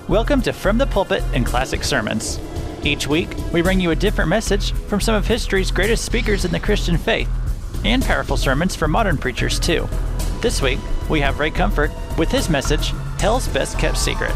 Welcome to From the Pulpit and Classic Sermons. Each week, we bring you a different message from some of history's greatest speakers in the Christian faith, and powerful sermons from modern preachers, too. This week, we have Ray Comfort with his message, Hell's Best Kept Secret.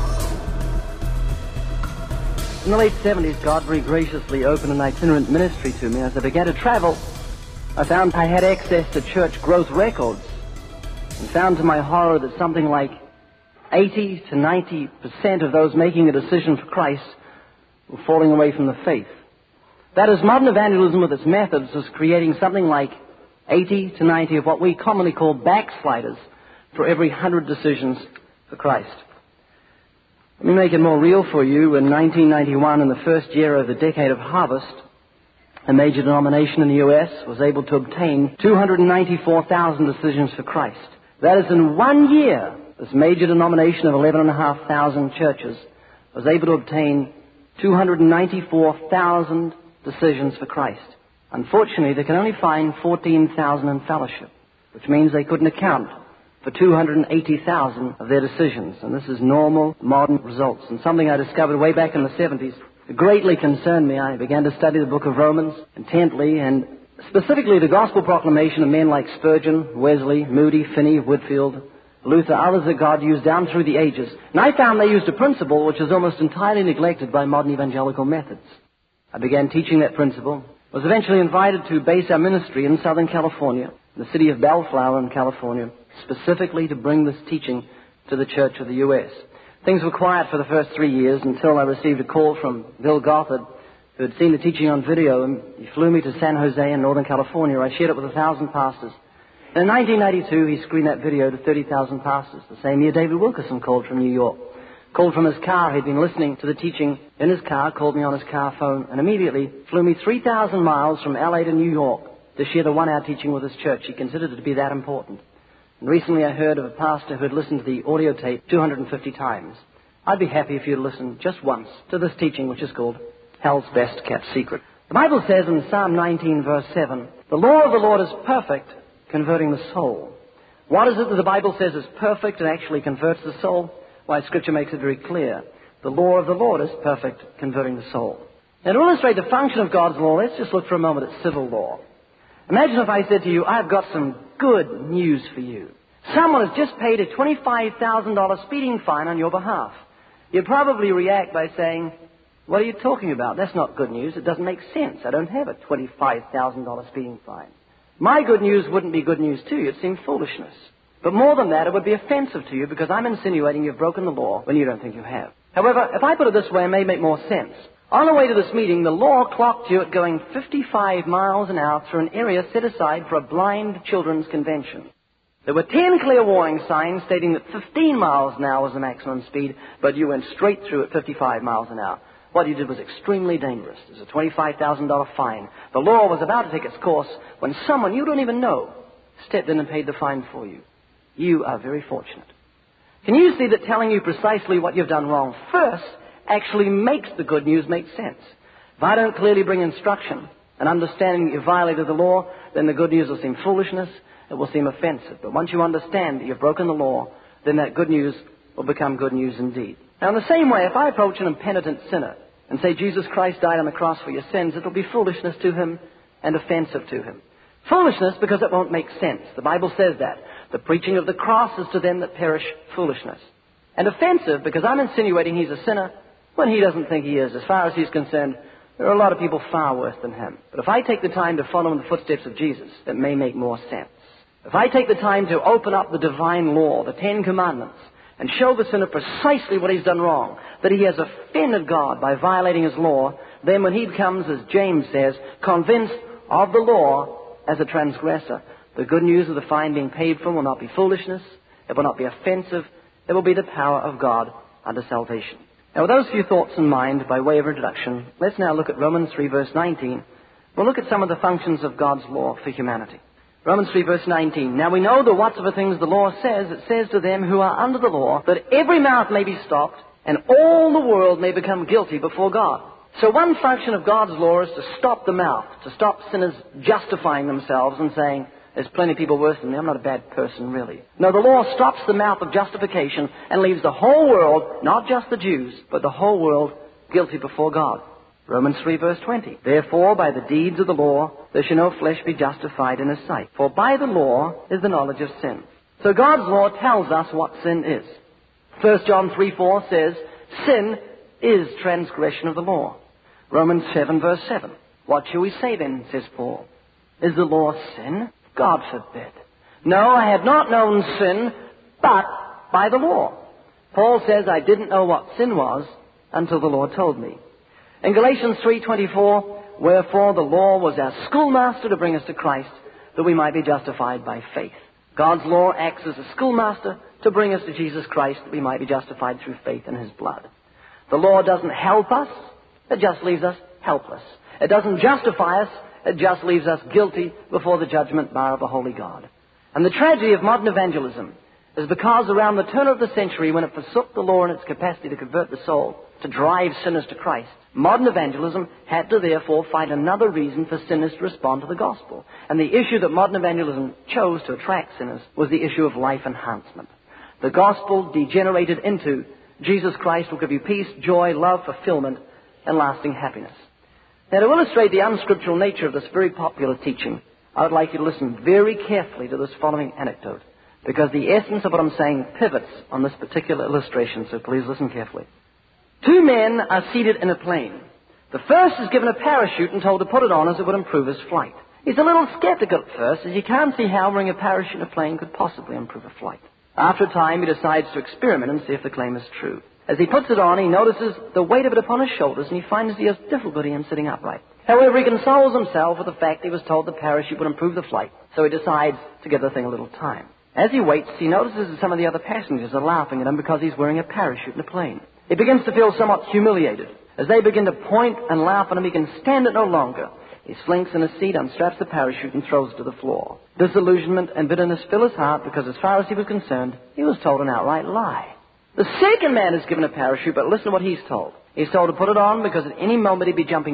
In the late 70s, God very graciously opened an itinerant ministry to me. As I began to travel, I found I had access to church growth records, and found to my horror that something like 80 to 90% of those making a decision for Christ were falling away from the faith. That is, modern evangelism with its methods was creating something like 80 to 90 of what we commonly call backsliders for every 100 decisions for Christ. Let me make it more real for you. In 1991, in the first year of the decade of harvest, a major denomination in the U.S. was able to obtain 294,000 decisions for Christ. That is, in 1 year, this major denomination of 11,500 churches was able to obtain 294,000 decisions for Christ. Unfortunately, they can only find 14,000 in fellowship, which means they couldn't account for 280,000 of their decisions. And this is normal, modern results. And something I discovered way back in the 70s greatly concerned me. I began to study the book of Romans intently, and specifically the gospel proclamation of men like Spurgeon, Wesley, Moody, Finney, Whitfield, Luther, others that God used down through the ages. And I found they used a principle which is almost entirely neglected by modern evangelical methods. I began teaching that principle, was eventually invited to base our ministry in Southern California, the city of Bellflower in California, specifically to bring this teaching to the Church of the U.S. Things were quiet for the first 3 years until I received a call from Bill Gothard, who had seen the teaching on video, and he flew me to San Jose in Northern California. I shared it with 1,000 pastors. And in 1992, he screened that video to 30,000 pastors. The same year, David Wilkerson called from New York. Called from his car. He'd been listening to the teaching in his car, called me on his car phone, and immediately flew me 3,000 miles from L.A. to New York to share the 1 hour teaching with his church. He considered it to be that important. And recently I heard of a pastor who had listened to the audio tape 250 times. I'd be happy if you'd listen just once to this teaching, which is called Hell's Best Kept Secret. The Bible says in Psalm 19, verse 7, "The law of the Lord is perfect, converting the soul." What is it that the Bible says is perfect and actually converts the soul? Why, Scripture makes it very clear. The law of the Lord is perfect, converting the soul. Now, to illustrate the function of God's law, let's just look for a moment at civil law. Imagine if I said to you, "I've got some good news for you. Someone has just paid a $25,000 speeding fine on your behalf." You'd probably react by saying, "What are you talking about? That's not good news. It doesn't make sense. I don't have a $25,000 speeding fine." My good news wouldn't be good news to you. It'd seem foolishness. But more than that, it would be offensive to you because I'm insinuating you've broken the law when you don't think you have. However, if I put it this way, it may make more sense. On the way to this meeting, the law clocked you at going 55 miles an hour through an area set aside for a blind children's convention. There were 10 clear warning signs stating that 15 miles an hour was the maximum speed, but you went straight through at 55 miles an hour. What you did was extremely dangerous. There's a $25,000 fine. The law was about to take its course when someone you don't even know stepped in and paid the fine for you. You are very fortunate. Can you see that telling you precisely what you've done wrong first actually makes the good news make sense? If I don't clearly bring instruction and understanding that you violated the law, then the good news will seem foolishness, it will seem offensive. But once you understand that you've broken the law, then that good news will become good news indeed. Now, in the same way, if I approach an impenitent sinner and say Jesus Christ died on the cross for your sins, it will be foolishness to him and offensive to him. Foolishness because it won't make sense. The Bible says that. The preaching of the cross is to them that perish foolishness. And offensive because I'm insinuating he's a sinner when he doesn't think he is. As far as he's concerned, there are a lot of people far worse than him. But if I take the time to follow in the footsteps of Jesus, it may make more sense. If I take the time to open up the divine law, the 10 Commandments, and show the sinner precisely what he's done wrong, that he has offended God by violating his law, then when he becomes, as James says, convinced of the law as a transgressor, the good news of the fine being paid for will not be foolishness, it will not be offensive, it will be the power of God unto salvation. Now, with those few thoughts in mind, by way of introduction, let's now look at Romans 3, verse 19. We'll look at some of the functions of God's law for humanity. Romans 3, verse 19. "Now we know the whatsoever things the law says, it says to them who are under the law, that every mouth may be stopped, and all the world may become guilty before God." So one function of God's law is to stop the mouth, to stop sinners justifying themselves and saying, There's plenty of people worse than me. I'm not a bad person, really. No, the law stops the mouth of justification and leaves the whole world, not just the Jews, but the whole world, guilty before God. Romans 3 verse 20. Therefore, by the deeds of the law, there shall no flesh be justified in his sight. For by the law is the knowledge of sin. So God's law tells us what sin is. 1 John 3:4 says, sin is transgression of the law. Romans 7 verse 7. What shall we say then, says Paul? Is the law sin? God forbid. No, I had not known sin, but by the law. Paul says, I didn't know what sin was until the Lord told me. In Galatians 3:24, wherefore the law was our schoolmaster to bring us to Christ, that we might be justified by faith. God's law acts as a schoolmaster to bring us to Jesus Christ, that we might be justified through faith in his blood. The law doesn't help us, it just leaves us helpless. It doesn't justify us, it just leaves us guilty before the judgment bar of a holy God. And the tragedy of modern evangelism is because around the turn of the century, when it forsook the law in its capacity to convert the soul, to drive sinners to Christ, modern evangelism had to therefore find another reason for sinners to respond to the gospel. And the issue that modern evangelism chose to attract sinners was the issue of life enhancement. The gospel degenerated into Jesus Christ will give you peace, joy, love, fulfillment, and lasting happiness. Now, to illustrate the unscriptural nature of this very popular teaching, I would like you to listen very carefully to this following anecdote, because the essence of what I'm saying pivots on this particular illustration, so please listen carefully. Two men are seated in a plane. The first is given a parachute and told to put it on as it would improve his flight. He's a little skeptical at first, as he can't see how wearing a parachute in a plane could possibly improve a flight. After a time, he decides to experiment and see if the claim is true. As he puts it on, he notices the weight of it upon his shoulders, and he finds he has difficulty in sitting upright. However, he consoles himself with the fact he was told the parachute would improve the flight, so he decides to give the thing a little time. As he waits, he notices that some of the other passengers are laughing at him because he's wearing a parachute in a plane. He begins to feel somewhat humiliated. As they begin to point and laugh at him, he can stand it no longer. He slinks in his seat, unstraps the parachute, and throws it to the floor. Disillusionment and bitterness fill his heart because, as far as he was concerned, he was told an outright lie. The second man is given a parachute, but listen to what he's told. He's told to put it on because at any moment he'd be jumping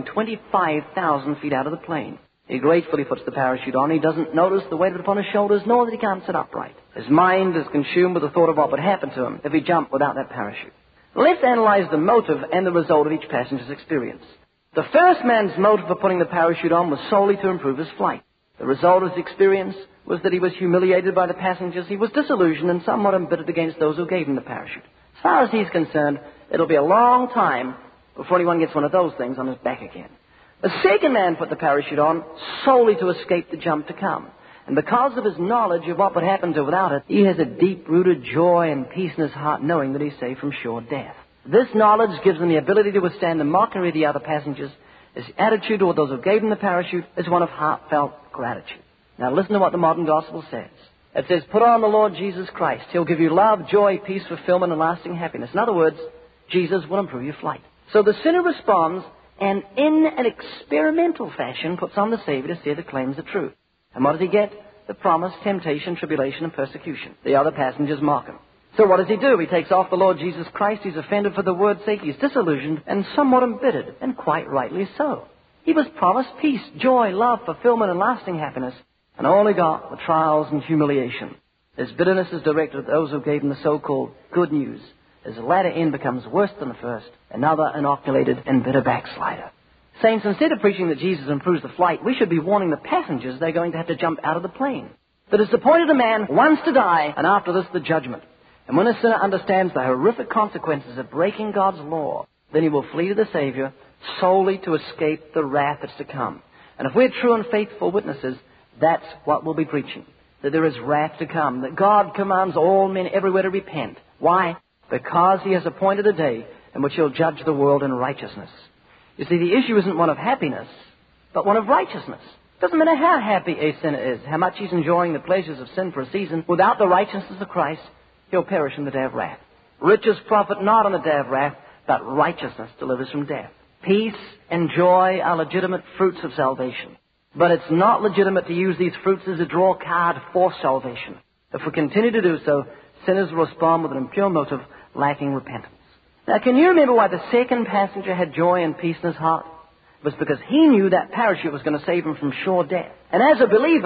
25,000 feet out of the plane. He gratefully puts the parachute on. He doesn't notice the weight of it upon his shoulders, nor that he can't sit upright. His mind is consumed with the thought of what would happen to him if he jumped without that parachute. Let's analyze the motive and the result of each passenger's experience. The first man's motive for putting the parachute on was solely to improve his flight. The result of his experience was that he was humiliated by the passengers, he was disillusioned and somewhat embittered against those who gave him the parachute. As far as he's concerned, it'll be a long time before anyone gets one of those things on his back again. The second man put the parachute on solely to escape the jump to come. And because of his knowledge of what would happen to without it, he has a deep-rooted joy and peace in his heart knowing that he's saved from sure death. This knowledge gives him the ability to withstand the mockery of the other passengers. His attitude toward those who gave him the parachute is one of heartfelt gratitude. Now listen to what the modern gospel says. It says, put on the Lord Jesus Christ. He'll give you love, joy, peace, fulfillment, and lasting happiness. In other words, Jesus will improve your flight. So the sinner responds and in an experimental fashion puts on the Savior to see if the claims are true. And what does he get? The promise, temptation, tribulation, and persecution. The other passengers mock him. So what does he do? He takes off the Lord Jesus Christ. He's offended for the word's sake. He's disillusioned and somewhat embittered, and quite rightly so. He was promised peace, joy, love, fulfillment, and lasting happiness, and all he got were trials and humiliation. His bitterness is directed at those who gave him the so-called good news. His latter end becomes worse than the first, another inoculated and bitter backslider. Saints, instead of preaching that Jesus improves the flight, we should be warning the passengers they're going to have to jump out of the plane. That it's appointed a man once to die, and after this the judgment. And when a sinner understands the horrific consequences of breaking God's law, then he will flee to the Savior solely to escape the wrath that's to come. And if we're true and faithful witnesses, that's what we'll be preaching. That there is wrath to come. That God commands all men everywhere to repent. Why? Because he has appointed a day in which he'll judge the world in righteousness. You see, the issue isn't one of happiness, but one of righteousness. It doesn't matter how happy a sinner is, how much he's enjoying the pleasures of sin for a season. Without the righteousness of Christ, he'll perish in the day of wrath. Riches profit not on the day of wrath, but righteousness delivers from death. Peace and joy are legitimate fruits of salvation. But it's not legitimate to use these fruits as a draw card for salvation. If we continue to do so, sinners will respond with an impure motive, lacking repentance. Now, can you remember why the second passenger had joy and peace in his heart? It was because he knew that parachute was going to save him from sure death. And as a believer,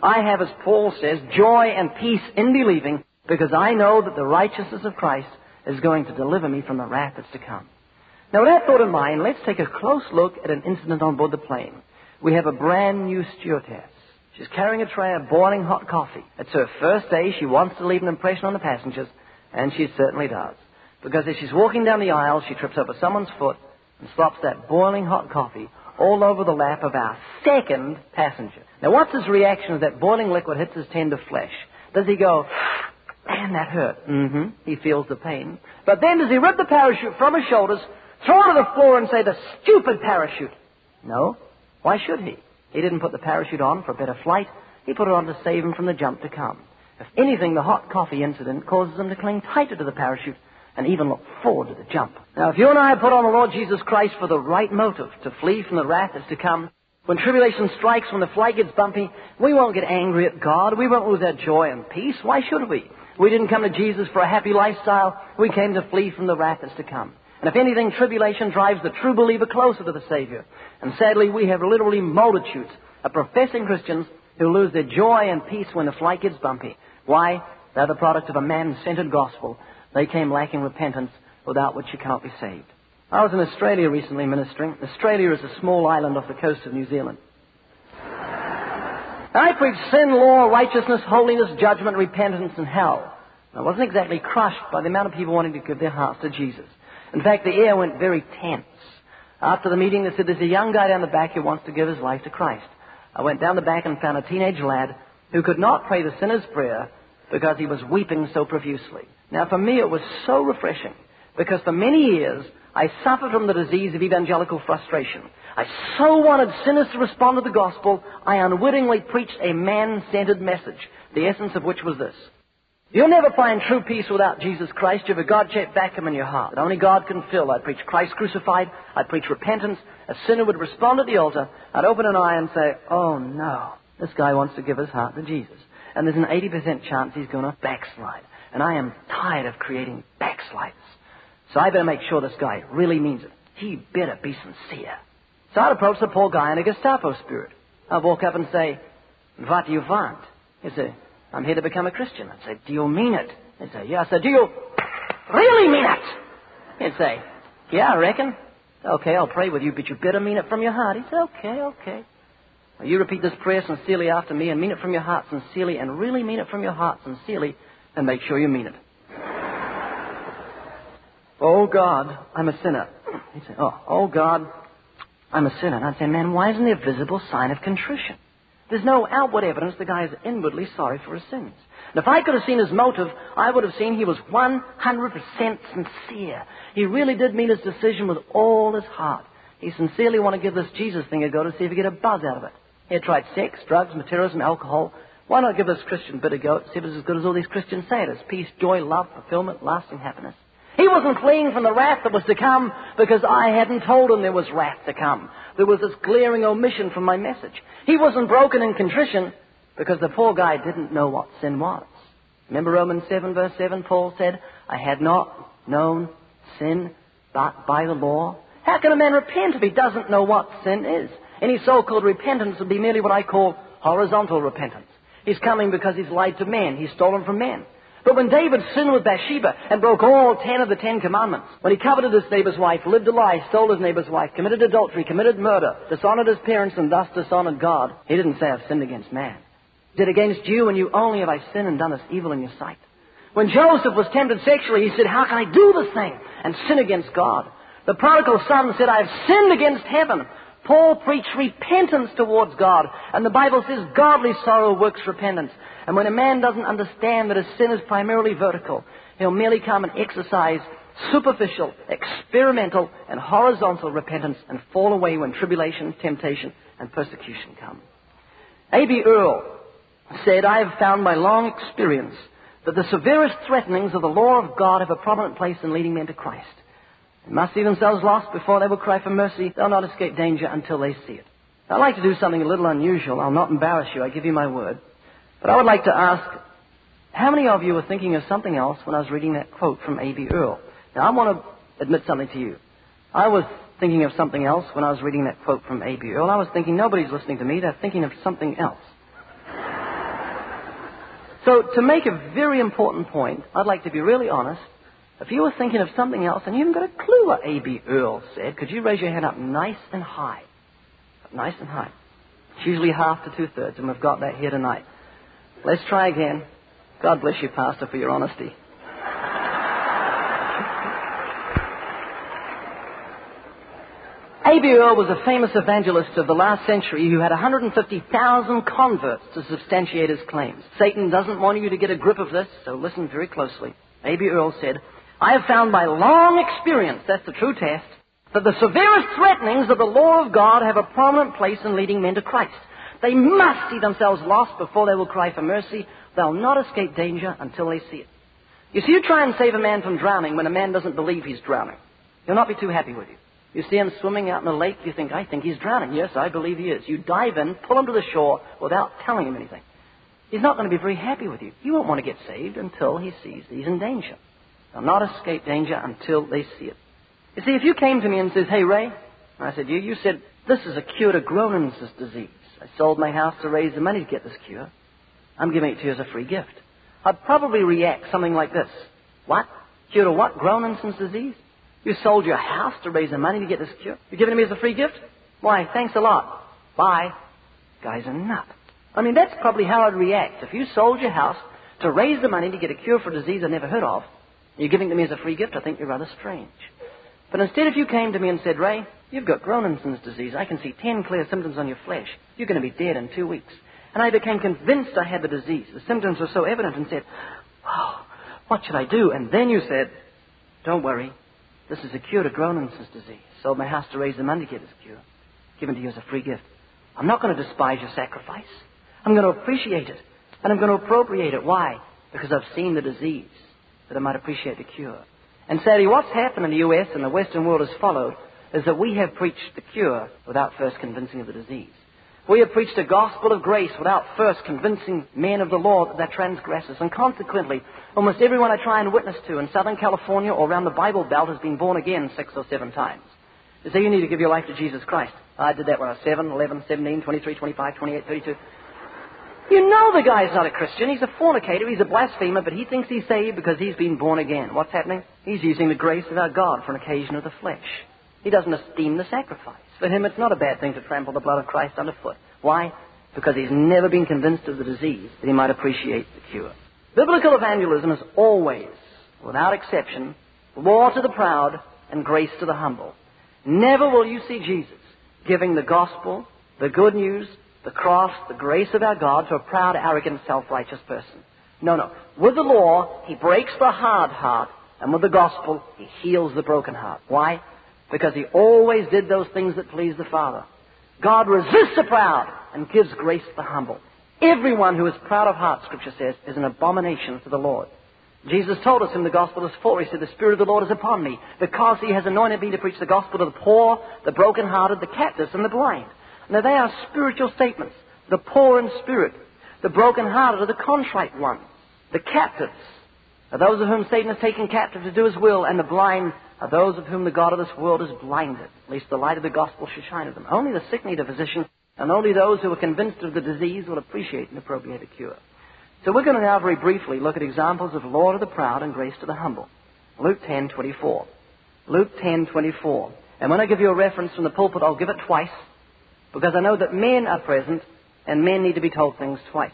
I have, as Paul says, joy and peace in believing, because I know that the righteousness of Christ is going to deliver me from the wrath that's to come. Now, with that thought in mind, let's take a close look at an incident on board the plane. We have a brand new stewardess. She's carrying a tray of boiling hot coffee. It's her first day. She wants to leave an impression on the passengers, and she certainly does. Because as she's walking down the aisle, she trips over someone's foot and slops that boiling hot coffee all over the lap of our second passenger. Now, what's his reaction as that boiling liquid hits his tender flesh? Does he go, man, that hurt? Mm-hmm. He feels the pain. But then does he rip the parachute from his shoulders, throw it to the floor and say, the stupid parachute? No. Why should he? He didn't put the parachute on for a better flight. He put it on to save him from the jump to come. If anything, the hot coffee incident causes him to cling tighter to the parachute and even look forward to the jump. Now, if you and I put on the Lord Jesus Christ for the right motive, to flee from the wrath that's to come, when tribulation strikes, when the flight gets bumpy, we won't get angry at God. We won't lose our joy and peace. Why should we? We didn't come to Jesus for a happy lifestyle. We came to flee from the wrath that's to come. And if anything, tribulation drives the true believer closer to the Savior. And sadly, we have literally multitudes of professing Christians who lose their joy and peace when the flight gets bumpy. Why? They're the product of a man-centered gospel. They came lacking repentance, without which you cannot be saved. I was in Australia recently ministering. Australia is a small island off the coast of New Zealand. I preached sin, law, righteousness, holiness, judgment, repentance, and hell. I wasn't exactly crushed by the amount of people wanting to give their hearts to Jesus. In fact, the air went very tense. After the meeting, they said, there's a young guy down the back who wants to give his life to Christ. I went down the back and found a teenage lad who could not pray the sinner's prayer because he was weeping so profusely. Now, for me, it was so refreshing, because for many years, I suffered from the disease of evangelical frustration. I so wanted sinners to respond to the gospel, I unwittingly preached a man-centered message, the essence of which was this. You'll never find true peace without Jesus Christ. You have a God-shaped vacuum in your heart that only God can fill. I'd preach Christ crucified. I'd preach repentance. A sinner would respond at the altar. I'd open an eye and say, oh no, this guy wants to give his heart to Jesus. And there's an 80% chance he's going to backslide. And I am tired of creating backsliders. So I better make sure this guy really means it. He better be sincere. So I'd approach the poor guy in a Gestapo spirit. I'd walk up and say, what do you want? He'd say, I'm here to become a Christian. I'd say, do you mean it? He'd say, yeah. I said, do you really mean it? He'd say, yeah, I reckon. Okay, I'll pray with you, but you better mean it from your heart. He'd say, okay. Well, you repeat this prayer sincerely after me and mean it from your heart sincerely and really mean it from your heart sincerely and make sure you mean it. Oh, God, I'm a sinner. He'd say, oh, God, I'm a sinner. And I'd say, man, why isn't there a visible sign of contrition? There's no outward evidence the guy is inwardly sorry for his sins. And if I could have seen his motive, I would have seen he was 100% sincere. He really did mean his decision with all his heart. He sincerely wanted to give this Jesus thing a go to see if he could get a buzz out of it. He had tried sex, drugs, materialism, alcohol. Why not give this Christian bit a go to see if it's as good as all these Christians say it is? Peace, joy, love, fulfillment, lasting happiness. He wasn't fleeing from the wrath that was to come because I hadn't told him there was wrath to come. There was this glaring omission from my message. He wasn't broken in contrition because the poor guy didn't know what sin was. Remember Romans 7 verse 7, Paul said, I had not known sin but by the law. How can a man repent if he doesn't know what sin is? Any so-called repentance would be merely what I call horizontal repentance. He's coming because he's lied to men. He's stolen from men. But when David sinned with Bathsheba and broke all 10 of the 10 commandments, when he coveted his neighbor's wife, lived a lie, stole his neighbor's wife, committed adultery, committed murder, dishonored his parents and thus dishonored God, he didn't say, I've sinned against man. He said, against you and you only have I sinned and done this evil in your sight. When Joseph was tempted sexually, he said, how can I do this thing and sin against God? The prodigal son said, I've sinned against heaven. Paul preached repentance towards God, and the Bible says godly sorrow works repentance. And when a man doesn't understand that his sin is primarily vertical, he'll merely come and exercise superficial, experimental, and horizontal repentance and fall away when tribulation, temptation, and persecution come. A.B. Earle said, I have found by long experience that the severest threatenings of the law of God have a prominent place in leading men to Christ. They must see themselves lost before they will cry for mercy. They'll not escape danger until they see it. I'd like to do something a little unusual. I'll not embarrass you. I give you my word. But I would like to ask, how many of you were thinking of something else when I was reading that quote from A.B. Earle? Now, I want to admit something to you. I was thinking of something else when I was reading that quote from A.B. Earle. I was thinking, nobody's listening to me. They're thinking of something else. So to make a very important point, I'd like to be really honest. If you were thinking of something else and you haven't got a clue what A.B. Earl said, could you raise your hand up nice and high? Nice and high. It's usually half to two-thirds, and we've got that here tonight. Let's try again. God bless you, Pastor, for your honesty. A.B. Earl was a famous evangelist of the last century who had 150,000 converts to substantiate his claims. Satan doesn't want you to get a grip of this, so listen very closely. A.B. Earl said, "I have found by long experience," that's the true test, "that the severest threatenings of the law of God have a prominent place in leading men to Christ. They must see themselves lost before they will cry for mercy. They'll not escape danger until they see it." You see, you try and save a man from drowning when a man doesn't believe he's drowning. He'll not be too happy with you. You see him swimming out in a lake, you think, "I think he's drowning." "Yes, I believe he is." You dive in, pull him to the shore without telling him anything. He's not going to be very happy with you. You won't want to get saved until he sees that he's in danger. They'll not escape danger until they see it. You see, if you came to me and says, "Hey, Ray," and I said, you said, "This is a cure to Crohn's disease. I sold my house to raise the money to get this cure. I'm giving it to you as a free gift." I'd probably react something like this. "What? Cure to what? Crohn's disease? You sold your house to raise the money to get this cure? You're giving it to me as a free gift? Why, thanks a lot. Bye." Guy's a nut. I mean, that's probably how I'd react. If you sold your house to raise the money to get a cure for a disease I've never heard of, you're giving it to me as a free gift, I think you're rather strange. But instead, if you came to me and said, "Ray, you've got Crohn's disease. I can see 10 clear symptoms on your flesh. You're going to be dead in 2 weeks." And I became convinced I had the disease. The symptoms were so evident and said, "Oh, what should I do?" And then you said, "Don't worry. This is a cure to Crohn's disease. Sold my house to raise the money to get this cure. Given to you as a free gift." I'm not going to despise your sacrifice. I'm going to appreciate it. And I'm going to appropriate it. Why? Because I've seen the disease, that I might appreciate the cure. And sadly, what's happened in the U.S. and the Western world has followed is that we have preached the cure without first convincing of the disease. We have preached a gospel of grace without first convincing men of the law that they're transgressors. And consequently, almost everyone I try and witness to in Southern California or around the Bible Belt has been born again 6 or 7 times. They say, "You need to give your life to Jesus Christ." I did that when I was 7, 11, 17, 23, 25, 28, 32. You know the guy's not a Christian. He's a fornicator. He's a blasphemer, but he thinks he's saved because he's been born again. What's happening? He's using the grace of our God for an occasion of the flesh. He doesn't esteem the sacrifice. For him, it's not a bad thing to trample the blood of Christ underfoot. Why? Because he's never been convinced of the disease that he might appreciate the cure. Biblical evangelism is always, without exception, law to the proud and grace to the humble. Never will you see Jesus giving the gospel, the good news, the cross, the grace of our God to a proud, arrogant, self-righteous person. No. With the law, he breaks the hard heart, and with the gospel, he heals the broken heart. Why? Because he always did those things that pleased the Father. God resists the proud and gives grace to the humble. Everyone who is proud of heart, Scripture says, is an abomination to the Lord. Jesus told us in the Gospel is for. He said, "The Spirit of the Lord is upon me, because he has anointed me to preach the gospel to the poor, the brokenhearted, the captives, and the blind." Now, they are spiritual statements. The poor in spirit, the brokenhearted are the contrite ones. The captives are those of whom Satan has taken captive to do his will, and the blind are those of whom the God of this world is blinded. At least the light of the gospel should shine at them. Only the sick need a physician, and only those who are convinced of the disease will appreciate and appropriate a cure. So we're going to now very briefly look at examples of law to the proud and grace to the humble. Luke 10:24. Luke 10:24. And when I give you a reference from the pulpit, I'll give it twice, because I know that men are present, and men need to be told things twice.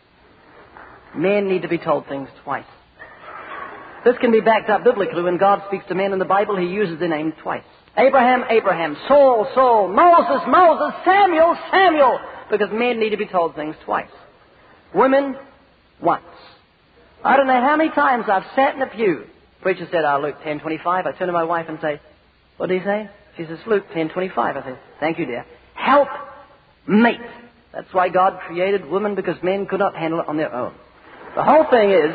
Men need to be told things twice. This can be backed up biblically. When God speaks to men in the Bible, he uses their name twice. Abraham, Abraham. Saul, Saul. Moses, Moses. Samuel, Samuel. Because men need to be told things twice. Women, once. I don't know how many times I've sat in a pew. Preacher said, Luke 10:25. I turn to my wife and say, "What did he say?" She says, "Luke 10:25. I say, "Thank you, dear." Help mate. That's why God created women, because men could not handle it on their own. The whole thing is,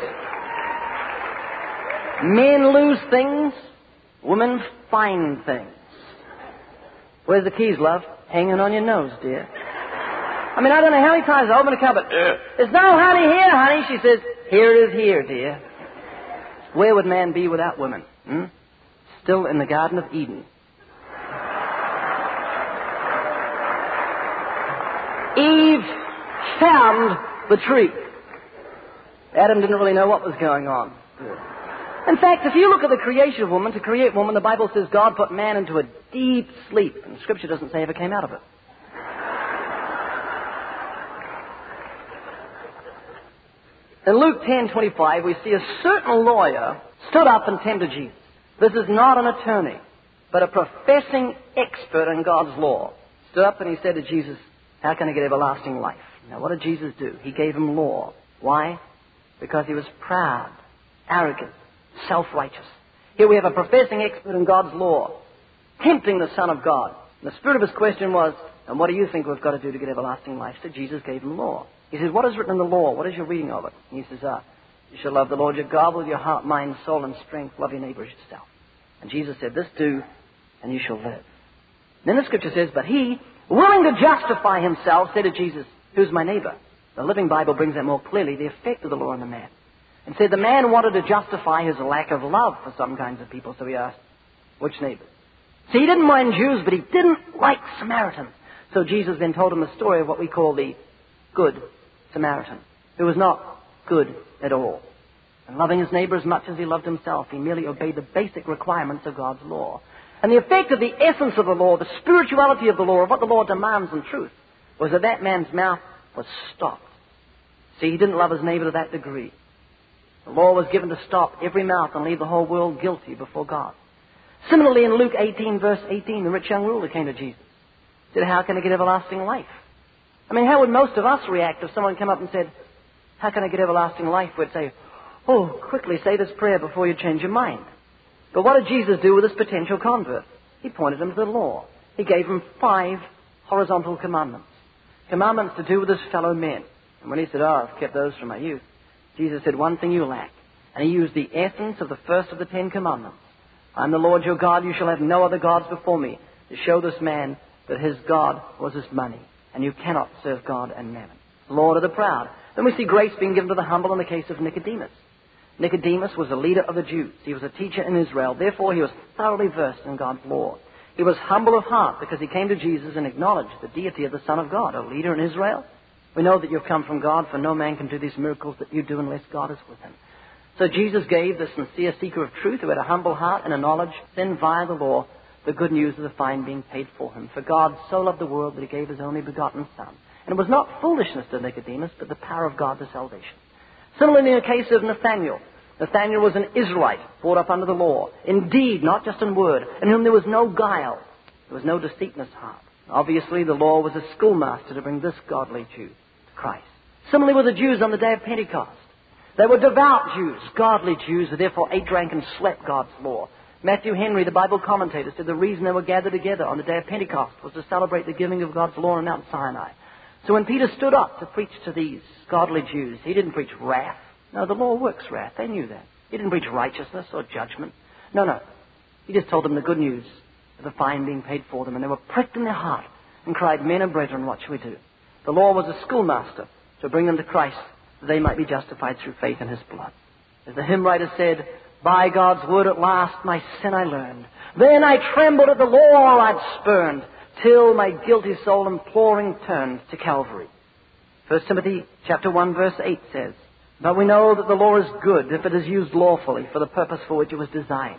men lose things, women find things. Where's the keys, love? Hanging on your nose, dear. I mean, I don't know how many times I open a cupboard. "There's no honey here, honey." She says, "Here it is here, dear." Where would man be without women? Still in the Garden of Eden. Eve found the tree. Adam didn't really know what was going on. In fact, if you look at the creation of woman, to create woman, the Bible says God put man into a deep sleep. And Scripture doesn't say ever came out of it. In Luke 10:25, we see a certain lawyer stood up and tempted Jesus. This is not an attorney, but a professing expert in God's law. Stood up and he said to Jesus, how can I get everlasting life? Now, what did Jesus do? He gave him law. Why? Because he was proud, arrogant, self-righteous. Here we have a professing expert in God's law, tempting the Son of God. And the spirit of his question was, and what do you think we've got to do to get everlasting life? So Jesus gave him law. He says, what is written in the law? What is your reading of it? And he says, you shall love the Lord your God with your heart, mind, soul, and strength. Love your neighbor as yourself. And Jesus said, this do, and you shall live. Then the Scripture says, but he, willing to justify himself, said to Jesus, who's my neighbor? The Living Bible brings out more clearly the effect of the law on the man. And said the man wanted to justify his lack of love for some kinds of people, so he asked, which neighbor? See, he didn't mind Jews, but he didn't like Samaritans. So Jesus then told him the story of what we call the Good Samaritan, who was not good at all. And loving his neighbor as much as he loved himself, he merely obeyed the basic requirements of God's law. And the effect of the essence of the law, the spirituality of the law, of what the law demands in truth, was that man's mouth was stopped. See, he didn't love his neighbor to that degree. The law was given to stop every mouth and leave the whole world guilty before God. Similarly, in Luke 18, verse 18, the rich young ruler came to Jesus. He said, how can I get everlasting life? I mean, how would most of us react if someone came up and said, how can I get everlasting life? We'd say, oh, quickly say this prayer before you change your mind. But what did Jesus do with this potential convert? He pointed him to the law. He gave him 5 horizontal commandments. Commandments to do with his fellow men. And when he said, I've kept those from my youth, Jesus said, one thing you lack. And he used the essence of the first of the 10 commandments. I'm the Lord your God, you shall have no other gods before me, to show this man that his God was his money. And you cannot serve God and mammon. Lord of the proud. Then we see grace being given to the humble in the case of Nicodemus. Nicodemus was a leader of the Jews. He was a teacher in Israel. Therefore, he was thoroughly versed in God's law. He was humble of heart because he came to Jesus and acknowledged the deity of the Son of God, a leader in Israel. We know that you've come from God, for no man can do these miracles that you do unless God is with him. So Jesus gave the sincere seeker of truth who had a humble heart and a knowledge, then via the law, the good news of the fine being paid for him. For God so loved the world that he gave his only begotten Son. And it was not foolishness to Nicodemus, but the power of God to salvation. Similarly, in the case of Nathanael. Nathanael was an Israelite, brought up under the law. Indeed, not just in word, in whom there was no guile. There was no deceit in his heart. Obviously, the law was a schoolmaster to bring this godly Jew to Christ. Similarly with the Jews on the day of Pentecost. They were devout Jews, godly Jews, who therefore ate, drank, and slept God's law. Matthew Henry, the Bible commentator, said the reason they were gathered together on the day of Pentecost was to celebrate the giving of God's law on Mount Sinai. So when Peter stood up to preach to these godly Jews, he didn't preach wrath. No, the law works wrath. They knew that. He didn't preach righteousness or judgment. No. He just told them the good news of the fine being paid for them. And they were pricked in their heart and cried, men and brethren, what shall we do? The law was a schoolmaster to bring them to Christ, that they might be justified through faith in his blood. As the hymn writer said, by God's word at last my sin I learned. Then I trembled at the law I'd spurned, till my guilty soul imploring turned to Calvary. 1 Timothy chapter 1 verse 8 says, but we know that the law is good if it is used lawfully for the purpose for which it was designed.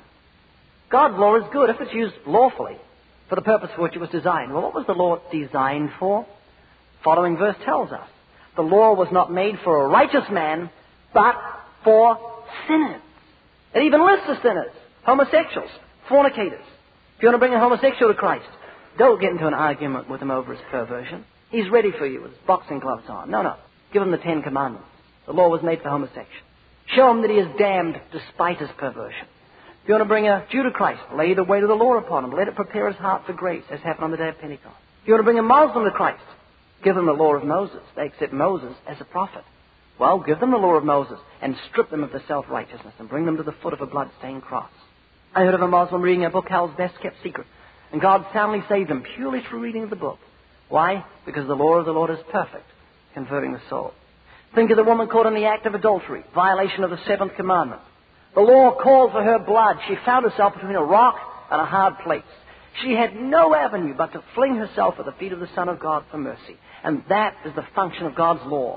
God's law is good if it's used lawfully for the purpose for which it was designed. Well, what was the law designed for? Following verse tells us. The law was not made for a righteous man, but for sinners. It even lists the sinners. Homosexuals, fornicators. If you want to bring a homosexual to Christ, don't get into an argument with him over his perversion. He's ready for you with his boxing gloves on. No. Give him the 10 commandments. The law was made for homosexuals. Show him that he is damned despite his perversion. If you want to bring a Jew to Christ, lay the weight of the law upon him. Let it prepare his heart for grace, as happened on the day of Pentecost. If you want to bring a Muslim to Christ, give them the law of Moses. They accept Moses as a prophet. Well, give them the law of Moses and strip them of their self-righteousness and bring them to the foot of a blood-stained cross. I heard of a Muslim reading a book, Hell's Best Kept Secret, and God soundly saved him purely through reading of the book. Why? Because the law of the Lord is perfect, converting the soul. Think of the woman caught in the act of adultery, violation of the 7th commandment. The law called for her blood. She found herself between a rock and a hard place. She had no avenue but to fling herself at the feet of the Son of God for mercy. And that is the function of God's law.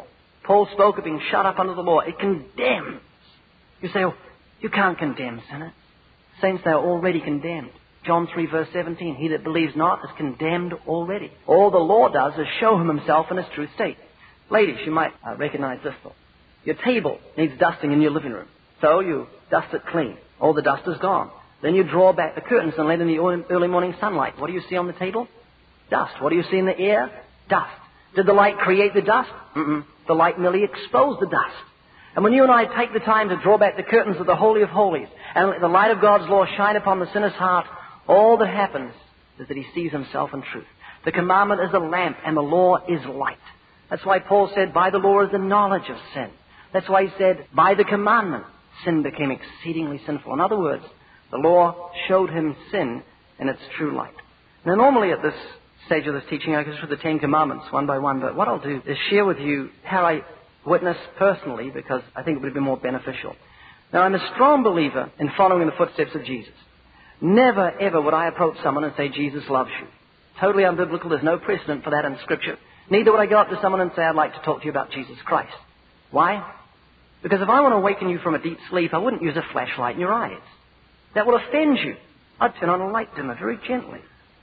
Paul spoke of being shut up under the law. It condemns. You say, oh, you can't condemn sinners. Saints, they are already condemned. John 3 verse 17, he that believes not is condemned already. All the law does is show him himself in his true state. Ladies, you might recognize this thought. Your table needs dusting in your living room. So you dust it clean. All the dust is gone. Then you draw back the curtains and let in the early morning sunlight. What do you see on the table? Dust. What do you see in the air? Dust. Did the light create the dust? The light merely exposed the dust. And when you and I take the time to draw back the curtains of the Holy of Holies and let the light of God's law shine upon the sinner's heart, all that happens is that he sees himself in truth. The commandment is a lamp and the law is light. That's why Paul said, by the law is the knowledge of sin. That's why he said, by the commandment, sin became exceedingly sinful. In other words, the law showed him sin in its true light. Now, normally at this stage of this teaching, I go through the 10 Commandments one by one, but what I'll do is share with you how I witness personally, because I think it would be more beneficial. Now, I'm a strong believer in following in the footsteps of Jesus. Never, ever would I approach someone and say, Jesus loves you. Totally unbiblical. There's no precedent for that in Scripture. Neither would I go up to someone and say, I'd like to talk to you about Jesus Christ. Why? Because if I want to awaken you from a deep sleep, I wouldn't use a flashlight in your eyes. That will offend you. I'd turn on a light dimmer very gently.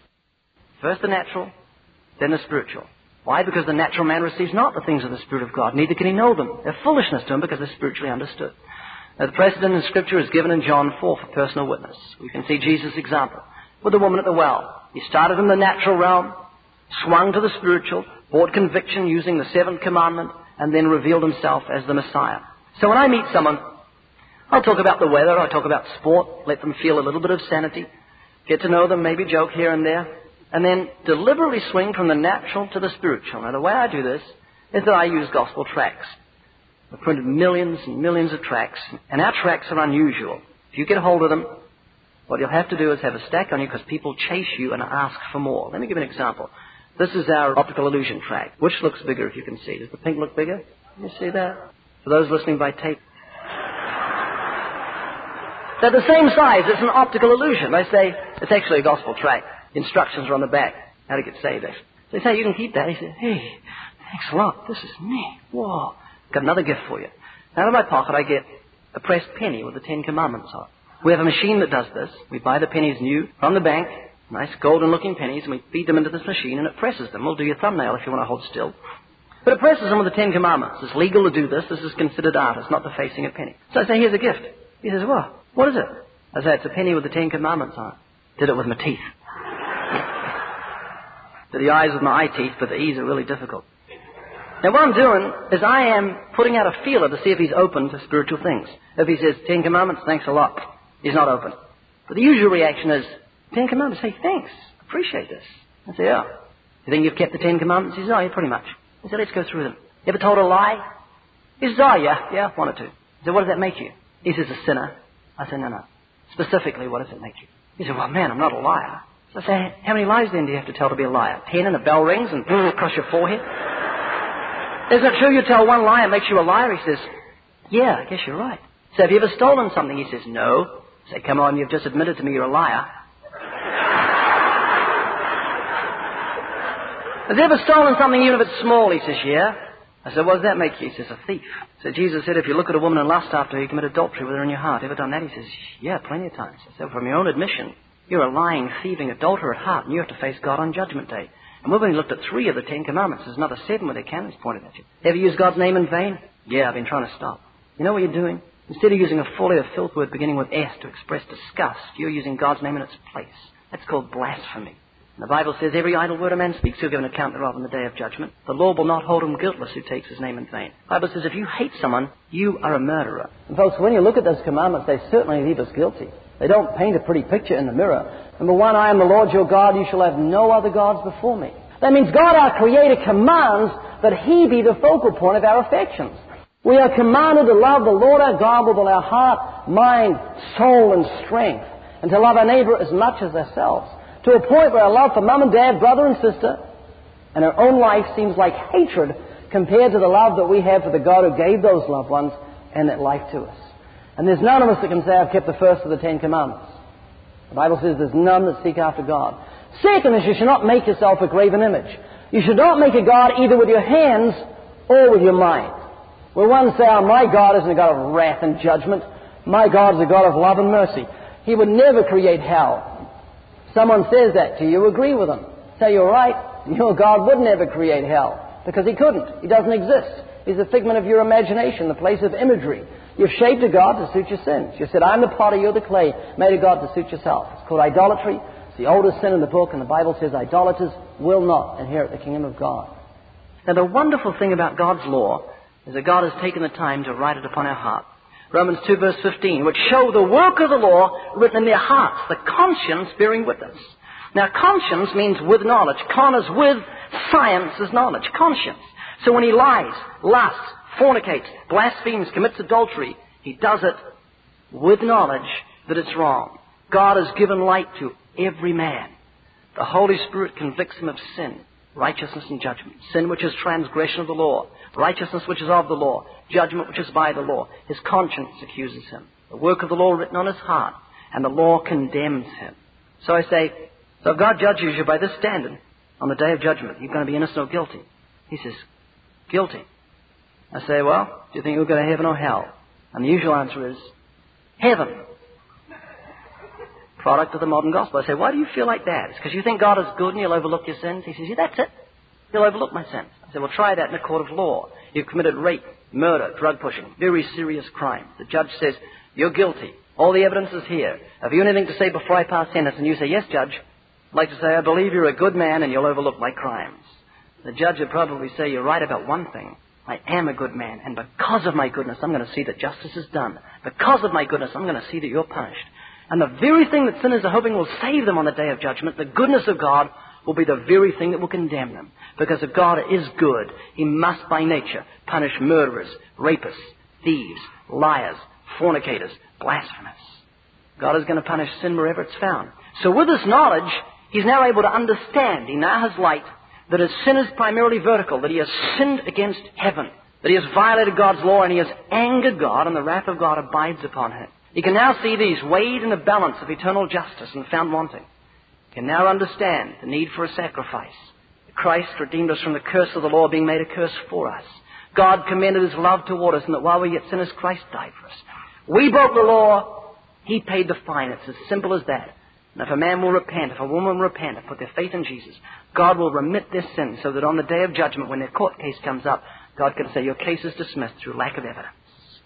First the natural, then the spiritual. Why? Because the natural man receives not the things of the Spirit of God, neither can he know them. They're foolishness to him because they're spiritually understood. Now, the precedent in Scripture is given in John 4 for personal witness. We can see Jesus' example with the woman at the well. He started in the natural realm, swung to the spiritual, brought conviction using the 7th commandment, and then revealed himself as the Messiah. So when I meet someone, I'll talk about the weather, I'll talk about sport, let them feel a little bit of sanity, get to know them, maybe joke here and there, and then deliberately swing from the natural to the spiritual. Now, the way I do this is that I use gospel tracts. I've printed millions and millions of tracts, and our tracts are unusual. If you get a hold of them, what you'll have to do is have a stack on you because people chase you and ask for more. Let me give you an example. This is our optical illusion tract. Which looks bigger if you can see? Does the pink look bigger? Can you see that? For those listening by tape. They're the same size. It's an optical illusion. They say, it's actually a gospel tract. The instructions are on the back. How to get saved. They say, you can keep that. He said, hey, thanks a lot. This is neat. Whoa. Got another gift for you. Out of my pocket, I get a pressed penny with the 10 Commandments on it. We have a machine that does this. We buy the pennies new from the bank, nice golden-looking pennies, and we feed them into this machine, and it presses them. We'll do your thumbnail if you want to hold still. But it presses them with the 10 Commandments. It's legal to do this. This is considered art. It's not defacing a penny. So I say, here's a gift. He says, well, what is it? I say, it's a penny with the 10 Commandments on it. Did it with my teeth. Did the eyes with my eye teeth, but the E's are really difficult. Now, what I'm doing is I am putting out a feeler to see if he's open to spiritual things. If he says, 10 Commandments, thanks a lot, he's not open. But the usual reaction is, 10 Commandments, say, thanks, appreciate this. I say, yeah. You think you've kept the 10 Commandments? He says, oh, yeah, pretty much. I said, let's go through them. You ever told a lie? He says, oh, yeah, one or two. I said, what does that make you? He says, a sinner. I said, no. Specifically, what does it make you? He said, well, man, I'm not a liar. So I say, how many lies then do you have to tell to be a liar? 10 and the bell rings and across your forehead? Isn't it true you tell one lie and makes you a liar? He says, yeah, I guess you're right. So have you ever stolen something? He says, no. I say, come on, you've just admitted to me you're a liar. Has he ever stolen something even if it's small? He says, yeah. I said, what does that make you? He says, a thief. So Jesus said, if you look at a woman and lust after her, you commit adultery with her in your heart. Ever done that? He says, yeah, plenty of times. I said, from your own admission, you're a lying, thieving adulterer at heart, and you have to face God on Judgment Day. And we've only looked at 3 of the 10 Commandments. There's another 7 where their cannons pointed at you. Ever used God's name in vain? Yeah, I've been trying to stop. You know what you're doing? Instead of using a folly of filth word beginning with S to express disgust, you're using God's name in its place. That's called blasphemy. And the Bible says, every idle word a man speaks, he'll give an account thereof in the day of judgment. The Lord will not hold him guiltless who takes his name in vain. The Bible says, if you hate someone, you are a murderer. And folks, when you look at those commandments, they certainly leave us guilty. They don't paint a pretty picture in the mirror. Number 1, I am the Lord your God, you shall have no other gods before me. That means God, our Creator, commands that He be the focal point of our affections. We are commanded to love the Lord our God with all our heart, mind, soul, and strength, and to love our neighbor as much as ourselves, to a point where our love for mom and dad, brother and sister, and our own life seems like hatred compared to the love that we have for the God who gave those loved ones and that life to us. And there's none of us that can say, I've kept the first of the 10 Commandments. The Bible says there's none that seek after God. Second is you should not make yourself a graven image. You should not make a God either with your hands or with your mind. Well, one say, oh, my God isn't a God of wrath and judgment. My God is a God of love and mercy. He would never create hell. Someone says that to you, agree with them. Say, you're right. Your God would never create hell because He couldn't. He doesn't exist. He's a figment of your imagination, the place of imagery. You've shaped a God to suit your sins. You said, I'm the potter, you're the clay. Made a God to suit yourself. It's called idolatry. It's the oldest sin in the book, and the Bible says idolaters will not inherit the kingdom of God. Now, the wonderful thing about God's law is that God has taken the time to write it upon our heart. Romans 2 verse 15, which show the work of the law written in their hearts, the conscience bearing witness. Now, conscience means with knowledge. Con is with, science is knowledge. Conscience. So when he lies, lusts, fornicates, blasphemes, commits adultery, he does it with knowledge that it's wrong. God has given light to every man. The Holy Spirit convicts him of sin, righteousness and judgment. Sin, which is transgression of the law. Righteousness, which is of the law. Judgment, which is by the law. His conscience accuses him. The work of the law written on his heart. And the law condemns him. So I say, so if God judges you by this standard, on the day of judgment, you're going to be innocent or guilty. He says, guilty. I say, well, do you think you'll go to heaven or hell? And the usual answer is, heaven. Product of the modern gospel. I say, why do you feel like that? It's because you think God is good and He'll overlook your sins? He says, yeah, that's it. He'll overlook my sins. I say, well, try that in a court of law. You've committed rape, murder, drug pushing, very serious crime. The judge says, you're guilty. All the evidence is here. Have you anything to say before I pass sentence? And you say, yes, Judge. I'd like to say, I believe you're a good man and you'll overlook my crimes. The judge would probably say, you're right about one thing. I am a good man, and because of my goodness, I'm going to see that justice is done. Because of my goodness, I'm going to see that you're punished. And the very thing that sinners are hoping will save them on the day of judgment, the goodness of God, will be the very thing that will condemn them. Because if God is good, He must by nature punish murderers, rapists, thieves, liars, fornicators, blasphemers. God is going to punish sin wherever it's found. So with this knowledge, He's now able to understand. He now has light that his sin is primarily vertical, that he has sinned against heaven, that he has violated God's law and he has angered God, and the wrath of God abides upon him. He can now see these weighed in the balance of eternal justice and found wanting. He can now understand the need for a sacrifice. Christ redeemed us from the curse of the law, being made a curse for us. God commended His love toward us, and that while we yet sinners, Christ died for us. We broke the law. He paid the fine. It's as simple as that. And if a man will repent, if a woman will repent and put their faith in Jesus, God will remit their sins so that on the day of judgment, when their court case comes up, God can say, your case is dismissed through lack of evidence.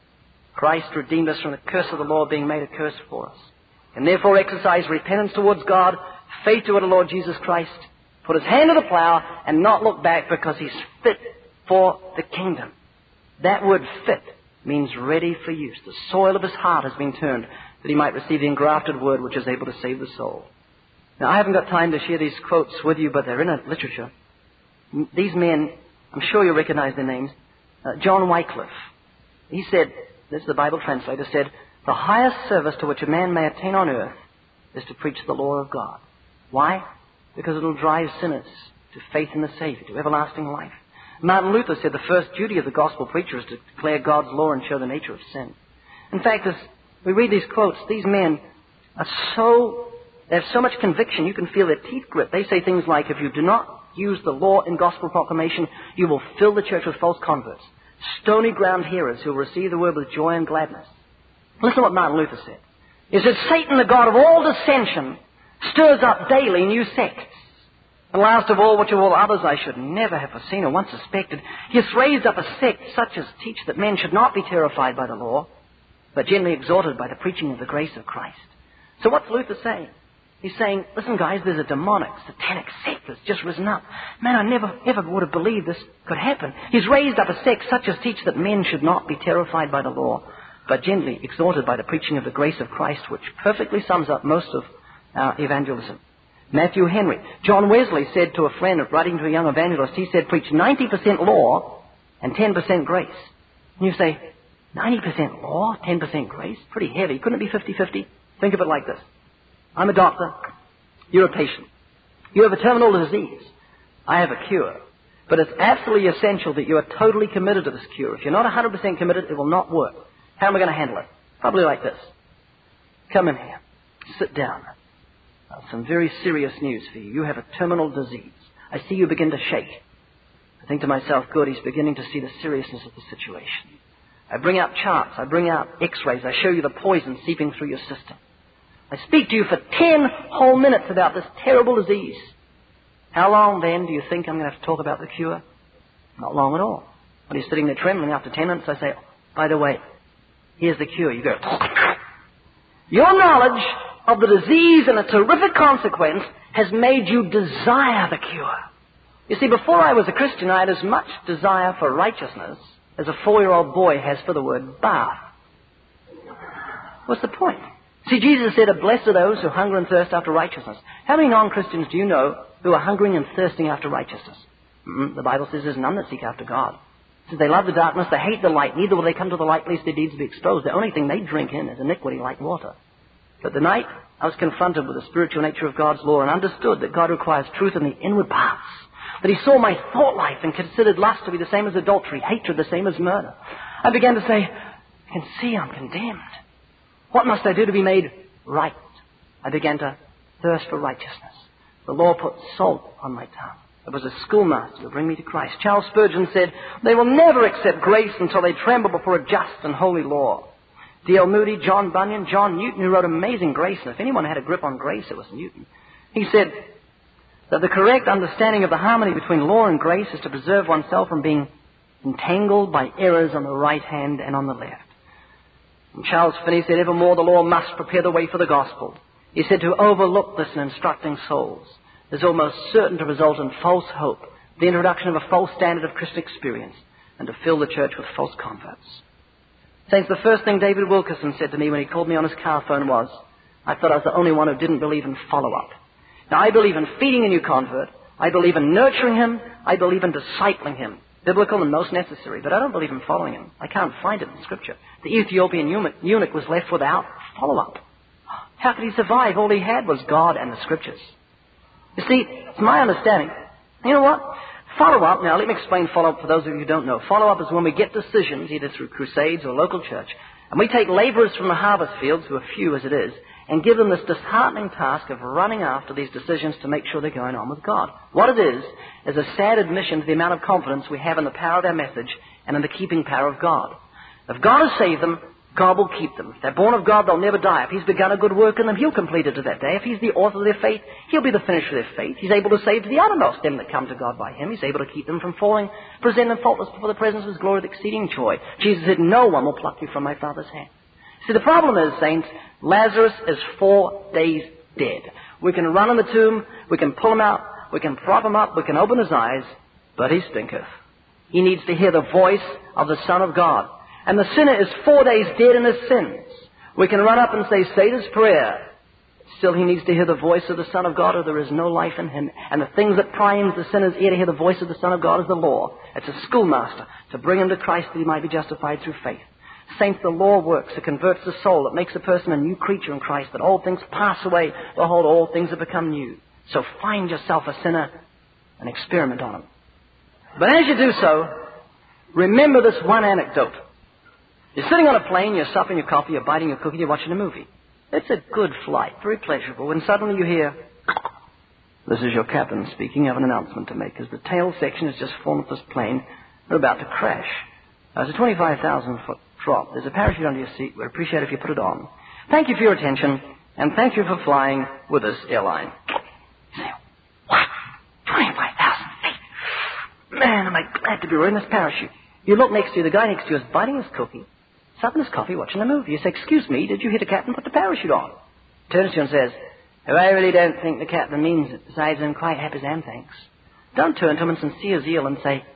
Christ redeemed us from the curse of the law, being made a curse for us. And therefore exercise repentance towards God, faith toward the Lord Jesus Christ, put his hand to the plow and not look back, because he's fit for the kingdom. That word fit means ready for use. The soil of his heart has been turned that he might receive the engrafted word which is able to save the soul. Now, I haven't got time to share these quotes with you, but they're in a literature. These men, I'm sure you recognize their names. John Wycliffe. He said, this is the Bible translator, said, the highest service to which a man may attain on earth is to preach the law of God. Why? Because it will drive sinners to faith in the Savior, to everlasting life. Martin Luther said the first duty of the gospel preacher is to declare God's law and show the nature of sin. In fact, as we read these quotes, these men they have so much conviction, you can feel their teeth grit. They say things like, if you do not use the law in gospel proclamation, you will fill the church with false converts, stony ground hearers who will receive the word with joy and gladness. Listen to what Martin Luther said. He said, Satan, the god of all dissension, stirs up daily new sects. And last of all, which of all others I should never have foreseen or once suspected, he has raised up a sect such as teach that men should not be terrified by the law, but gently exhorted by the preaching of the grace of Christ. So what's Luther saying? He's saying, listen guys, there's a demonic, satanic sect that's just risen up. Man, I never ever would have believed this could happen. He's raised up a sect such as teach that men should not be terrified by the law, but gently exhorted by the preaching of the grace of Christ, which perfectly sums up most of our evangelism. Matthew Henry. John Wesley said to a friend, writing to a young evangelist, he said, preach 90% law and 10% grace. And you say, 90% law, 10% grace? Pretty heavy. Couldn't it be 50-50? Think of it like this. I'm a doctor. You're a patient. You have a terminal disease. I have a cure. But it's absolutely essential that you are totally committed to this cure. If you're not 100% committed, it will not work. How am I going to handle it? Probably like this. Come in here. Sit down. Some very serious news for you. You have a terminal disease. I see you begin to shake. I think to myself, good, he's beginning to see the seriousness of the situation. I bring out charts, I bring out x-rays, I show you the poison seeping through your system. I speak to you for 10 whole minutes about this terrible disease. How long then do you think I'm going to have to talk about the cure? Not long at all. When he's sitting there trembling after 10 minutes, I say, by the way, here's the cure. You go, your knowledge of the disease and its horrific consequence has made you desire the cure. You see, before I was a Christian, I had as much desire for righteousness as a 4-year-old boy has for the word bath. What's the point? See, Jesus said, blessed are those who hunger and thirst after righteousness. How many non-Christians do you know who are hungering and thirsting after righteousness? The Bible says there's none that seek after God. It says they love the darkness, they hate the light, neither will they come to the light lest their deeds be exposed. The only thing they drink in is iniquity like water. But the night I was confronted with the spiritual nature of God's law and understood that God requires truth in the inward parts, that he saw my thought life and considered lust to be the same as adultery, hatred the same as murder, I began to say, I can see I'm condemned. What must I do to be made right? I began to thirst for righteousness. The law put salt on my tongue. It was a schoolmaster to bring me to Christ. Charles Spurgeon said, they will never accept grace until they tremble before a just and holy law. D.L. Moody, John Bunyan, John Newton, who wrote Amazing Grace, and if anyone had a grip on grace, it was Newton. He said that the correct understanding of the harmony between law and grace is to preserve oneself from being entangled by errors on the right hand and on the left. And Charles Finney said, evermore the law must prepare the way for the gospel. He said to overlook this in instructing souls is almost certain to result in false hope, the introduction of a false standard of Christian experience, and to fill the church with false converts. Saints, the first thing David Wilkerson said to me when he called me on his car phone was, I thought I was the only one who didn't believe in follow-up. Now, I believe in feeding a new convert. I believe in nurturing him. I believe in discipling him. Biblical and most necessary. But I don't believe in following him. I can't find it in Scripture. The Ethiopian eunuch was left without follow-up. How could he survive? All he had was God and the Scriptures. You see, it's my understanding. You know what? Follow-up, now let me explain follow-up for those of you who don't know. Follow-up is when we get decisions, either through crusades or local church, and we take laborers from the harvest fields, who are few as it is, and give them this disheartening task of running after these decisions to make sure they're going on with God. What it is a sad admission to the amount of confidence we have in the power of our message and in the keeping power of God. If God has saved them, God will keep them. If they're born of God, they'll never die. If He's begun a good work in them, He'll complete it to that day. If He's the author of their faith, He'll be the finisher of their faith. He's able to save to the uttermost them that come to God by Him. He's able to keep them from falling, present them faultless before the presence of His glory with exceeding joy. Jesus said, no one will pluck you from my Father's hand. See, the problem is, saints, Lazarus is 4 days dead. We can run in the tomb, we can pull him out, we can prop him up, we can open his eyes, but he stinketh. He needs to hear the voice of the Son of God. And the sinner is 4 days dead in his sins. We can run up and say this prayer. Still, he needs to hear the voice of the Son of God, or there is no life in him. And the things that pry into the sinner's ear to hear the voice of the Son of God is the law. It's a schoolmaster to bring him to Christ that he might be justified through faith. Saints, the law works. It converts the soul. It makes a person a new creature in Christ, that old things pass away. Behold, all things have become new. So find yourself a sinner and experiment on him. But as you do so, remember this one anecdote. You're sitting on a plane, you're supping your coffee, you're biting your cookie, you're watching a movie. It's a good flight, very pleasurable, and suddenly you hear, this is your captain speaking, you have an announcement to make, as the tail section has just formed this plane, they're about to crash. It's a 25,000-foot drop. There's a parachute under your seat. We'd appreciate it if you put it on. Thank you for your attention, and thank you for flying with this airline. You say, what? 25,000 feet? Man, am I glad to be wearing this parachute. You look next to you, the guy next to you is biting his cookie, supping his coffee, watching a movie. You say, excuse me, did you hear the captain put the parachute on? Turns to you and says, oh, I really don't think the captain means it. Besides, I'm quite happy as I am, thanks. Don't turn to him in sincere zeal and say,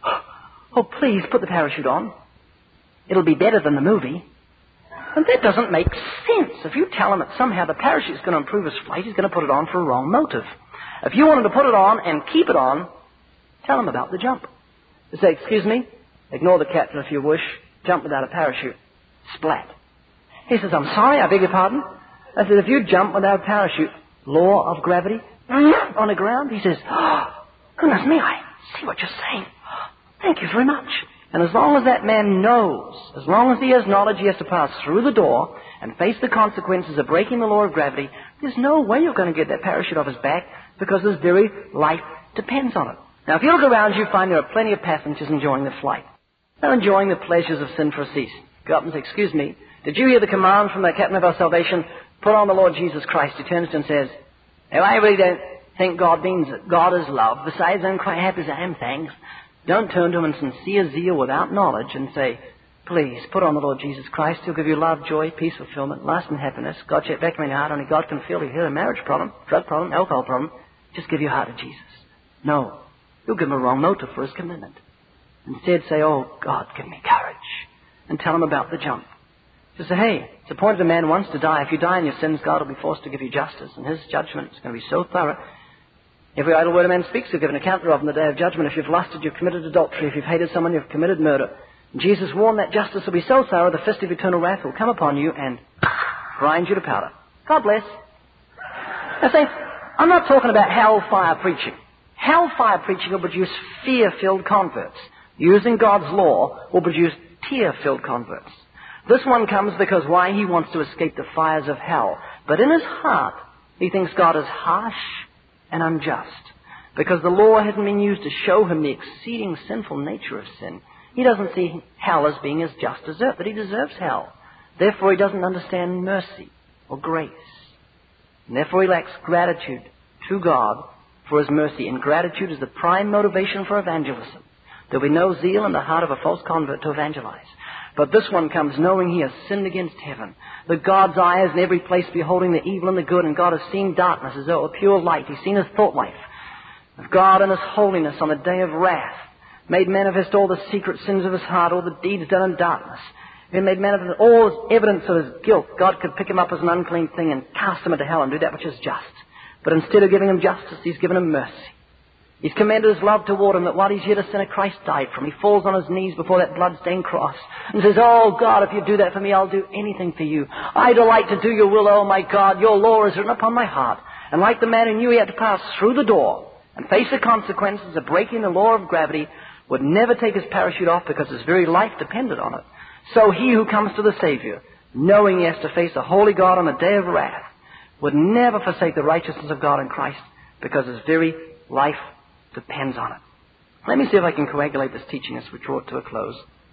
oh, please put the parachute on. It'll be better than the movie. And that doesn't make sense. If you tell him that somehow the parachute's going to improve his flight, he's going to put it on for a wrong motive. If you want him to put it on and keep it on, tell him about the jump. You say, excuse me, ignore the captain if you wish, jump without a parachute. Splat. He says, I'm sorry, I beg your pardon. I said, if you jump without a parachute, law of gravity, on the ground, he says, oh, goodness me, I see what you're saying. Thank you very much. And as long as that man knows, as long as he has knowledge he has to pass through the door and face the consequences of breaking the law of gravity, there's no way you're going to get that parachute off his back because his very life depends on it. Now, if you look around, you find there are plenty of passengers enjoying the flight. They're enjoying the pleasures of sin for a cease. Go up and say, excuse me, did you hear the command from the captain of our salvation? Put on the Lord Jesus Christ. He turns to him and says, "Oh, I really don't think God means it. God is love. Besides, I'm quite happy as I am, thanks." Don't turn to him in sincere zeal without knowledge and say, "Please, put on the Lord Jesus Christ. He'll give you love, joy, peace, fulfillment, lasting happiness. God check back in your heart. Only God can feel you hear a marriage problem, drug problem, alcohol problem. Just give your heart to Jesus." No. You'll give him a wrong motive for his commitment. Instead, say, "Oh, God, give me courage." And tell him about the jump. Just say, "Hey, it's appointed a man once to die. If you die in your sins, God will be forced to give you justice. And his judgment is going to be so thorough. Every idle word a man speaks, he'll give an account thereof in the day of judgment. If you've lusted, you've committed adultery. If you've hated someone, you've committed murder." And Jesus warned that justice will be so thorough, the fist of eternal wrath will come upon you and grind you to powder. God bless. Now say, I'm not talking about hellfire preaching. Hellfire preaching will produce fear-filled converts. Using God's law will produce tear-filled converts. This one comes because why? He wants to escape the fires of hell. But in his heart, he thinks God is harsh and unjust. Because the law hadn't been used to show him the exceeding sinful nature of sin. He doesn't see hell as being his just desert, that he deserves hell. Therefore, he doesn't understand mercy or grace. And therefore, he lacks gratitude to God for his mercy. And gratitude is the prime motivation for evangelism. There'll be no zeal in the heart of a false convert to evangelize. But this one comes knowing he has sinned against heaven. That God's eye is in every place beholding the evil and the good, and God has seen darkness as though a pure light. He's seen his thought life of God and his holiness on the day of wrath. Made manifest all the secret sins of his heart, all the deeds done in darkness. He made manifest all his evidence of his guilt. God could pick him up as an unclean thing and cast him into hell and do that which is just. But instead of giving him justice, he's given him mercy. He's commended his love toward him, that while he's yet a sinner, Christ died for him. He falls on his knees before that blood-stained cross and says, "Oh, God, if you do that for me, I'll do anything for you. I delight to do your will, oh, my God. Your law is written upon my heart." And like the man who knew he had to pass through the door and face the consequences of breaking the law of gravity, would never take his parachute off because his very life depended on it, so he who comes to the Savior, knowing he has to face a holy God on the day of wrath, would never forsake the righteousness of God in Christ because his very life depends on it. Let me see if I can coagulate this teaching as we draw it to a close.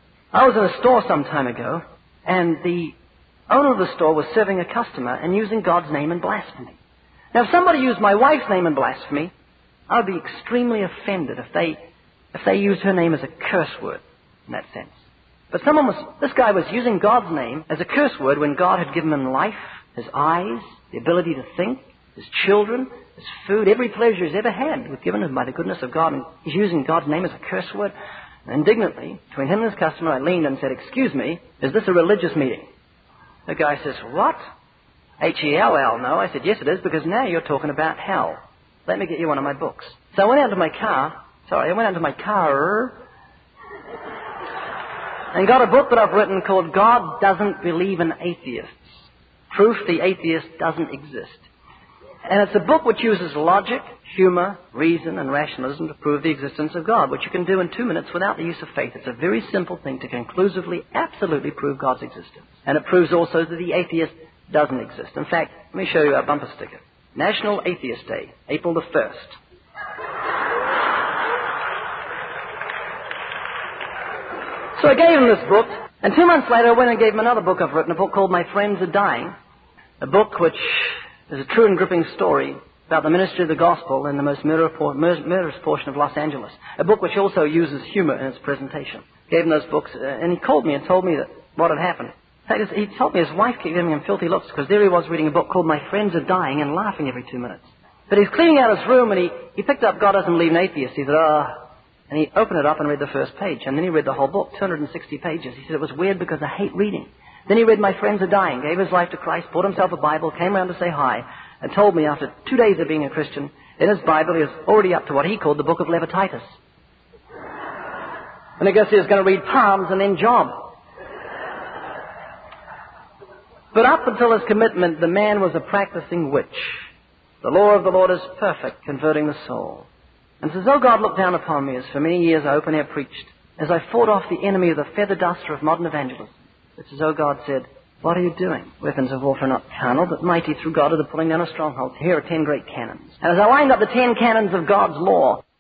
I was in a store some time ago, and the owner of the store was serving a customer and using God's name in blasphemy. Now, if somebody used my wife's name in blasphemy, I would be extremely offended if they used her name as a curse word in that sense. But this guy was using God's name as a curse word when God had given him life, his eyes, the ability to think, his children, his food, every pleasure he's ever had was given him by the goodness of God, and he's using God's name as a curse word. And indignantly, between him and his customer, I leaned and said, "Excuse me, is this a religious meeting?" The guy says, "What? H-E-L-L, no." I said, "Yes, it is, because now you're talking about hell. Let me get you one of my books." So I went out to my car and got a book that I've written called God Doesn't Believe in Atheists. Proof the Atheist Doesn't Exist. And it's a book which uses logic, humor, reason, and rationalism to prove the existence of God, which you can do in 2 minutes without the use of faith. It's a very simple thing to conclusively, absolutely prove God's existence. And it proves also that the atheist doesn't exist. In fact, let me show you our bumper sticker. National Atheist Day, April the 1st. So I gave him this book, and 2 months later I went and gave him another book I've written, a book called My Friends Are Dying, a book which is a true and gripping story about the ministry of the gospel in the most murderous portion of Los Angeles, a book which also uses humor in its presentation. Gave him those books, and he called me and told me that what had happened. In fact, he told me his wife kept giving him filthy looks, because there he was reading a book called My Friends Are Dying and laughing every 2 minutes. But he's cleaning out his room, and he picked up God Doesn't Believe in Atheists. He said, and he opened it up and read the first page. And then he read the whole book, 260 pages. He said, it was weird because I hate reading. Then he read My Friends Are Dying, gave his life to Christ, bought himself a Bible, came around to say hi, and told me after 2 days of being a Christian, in his Bible he was already up to what he called the book of Levititis. And I guess he was going to read Psalms and then Job. But up until his commitment, the man was a practicing witch. The law of the Lord is perfect, converting the soul. And it's as though God looked down upon me, as for many years I open-air preached, as I fought off the enemy of the feather duster of modern evangelism. It's as though God said, "What are you doing? Weapons of warfare not carnal, but mighty through God to the pulling down of strongholds. Here are 10 great cannons." And as I lined up the 10 cannons of God's law,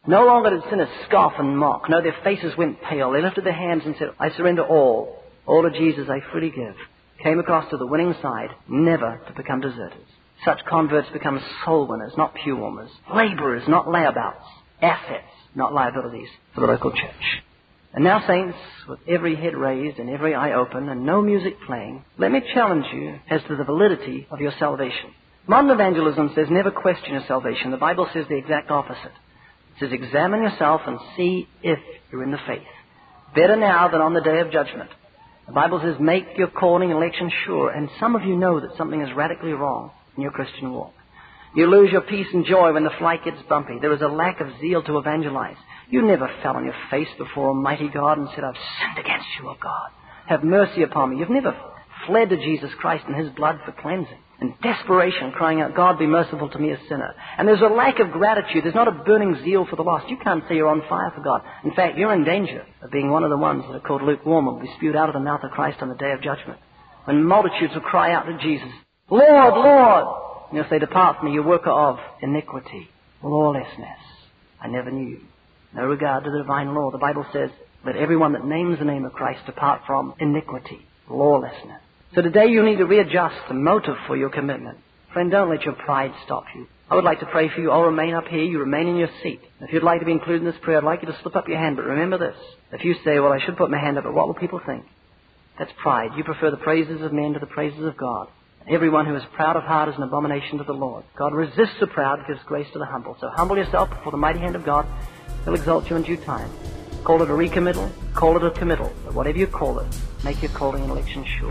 No longer did sinners scoff and mock. No, their faces went pale. They lifted their hands and said, I surrender all. All to Jesus I freely give. Came across to the winning side, never to become deserters. Such converts become soul winners, not pew warmers. Laborers, not layabouts. Assets, not liabilities for the local church. And now, saints, with every head raised and every eye open and no music playing, let me challenge you as to the validity of your salvation. Modern evangelism says never question your salvation. The Bible says the exact opposite. It says examine yourself and see if you're in the faith. Better now than on the day of judgment. The Bible says make your calling and election sure. And some of you know that something is radically wrong in your Christian walk. You lose your peace and joy when the flight gets bumpy. There is a lack of zeal to evangelize. You never fell on your face before Almighty God and said, I've sinned against you, O God. Have mercy upon me. You've never fled to Jesus Christ and His blood for cleansing. In desperation, crying out, God, be merciful to me, a sinner. And there's a lack of gratitude. There's not a burning zeal for the lost. You can't say you're on fire for God. In fact, you're in danger of being one of the ones that are called lukewarm and will be spewed out of the mouth of Christ on the day of judgment. When multitudes will cry out to Jesus, Lord, Lord! And you'll say, depart from me, you worker of iniquity, lawlessness. I never knew you. No regard to the divine law. The Bible says, let everyone that names the name of Christ depart from iniquity, lawlessness. So today you need to readjust the motive for your commitment. Friend, don't let your pride stop you. I would like to pray for you. I'll remain up here. You remain in your seat. If you'd like to be included in this prayer, I'd like you to slip up your hand. But remember this. If you say, well, I should put my hand up, but what will people think? That's pride. You prefer the praises of men to the praises of God. Everyone who is proud of heart is an abomination to the Lord. God resists the proud, gives grace to the humble. So humble yourself before the mighty hand of God. He'll exalt you in due time. Call it a recommittal, call it a committal. But whatever you call it, make your calling and election sure.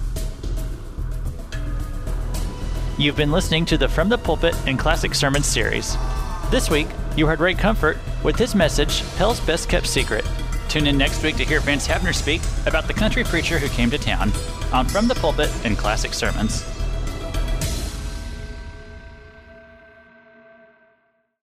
You've been listening to the From the Pulpit and Classic Sermons series. This week, you heard Ray Comfort with his message, Hell's Best Kept Secret. Tune in next week to hear Vance Havner speak about the country preacher who came to town on From the Pulpit and Classic Sermons.